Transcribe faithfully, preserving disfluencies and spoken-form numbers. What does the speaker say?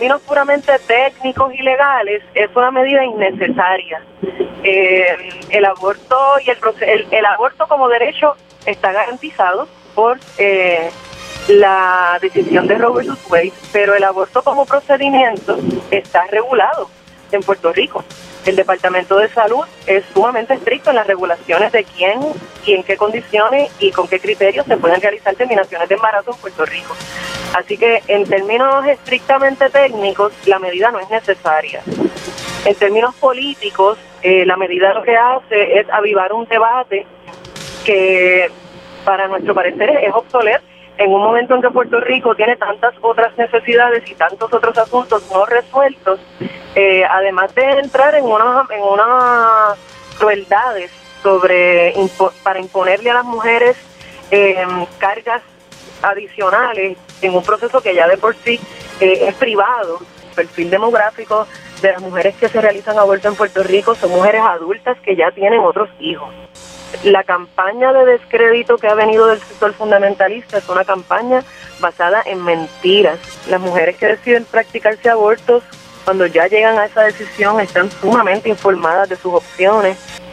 términos puramente técnicos y legales, es una medida innecesaria. Eh, el aborto y el, el, el aborto como derecho está garantizado por eh, la decisión de Roe versus Wade, pero el aborto como procedimiento está regulado en Puerto Rico. El Departamento de Salud es sumamente estricto en las regulaciones de quién y en qué condiciones y con qué criterios se pueden realizar terminaciones de embarazo en Puerto Rico. Así que en términos estrictamente técnicos, la medida no es necesaria. En términos políticos, eh, la medida lo que hace es avivar un debate que para nuestro parecer es obsoleto en un momento en que Puerto Rico tiene tantas otras necesidades y tantos otros asuntos no resueltos, eh, además de entrar en unas en unas crueldades sobre impo para imponerle a las mujeres eh, cargas adicionales en un proceso que ya de por sí eh, es privado. El perfil demográfico de las mujeres que se realizan aborto en Puerto Rico son mujeres adultas que ya tienen otros hijos. La campaña de descrédito que ha venido del sector fundamentalista es una campaña basada en mentiras. Las mujeres que deciden practicarse abortos, cuando ya llegan a esa decisión, están sumamente informadas de sus opciones.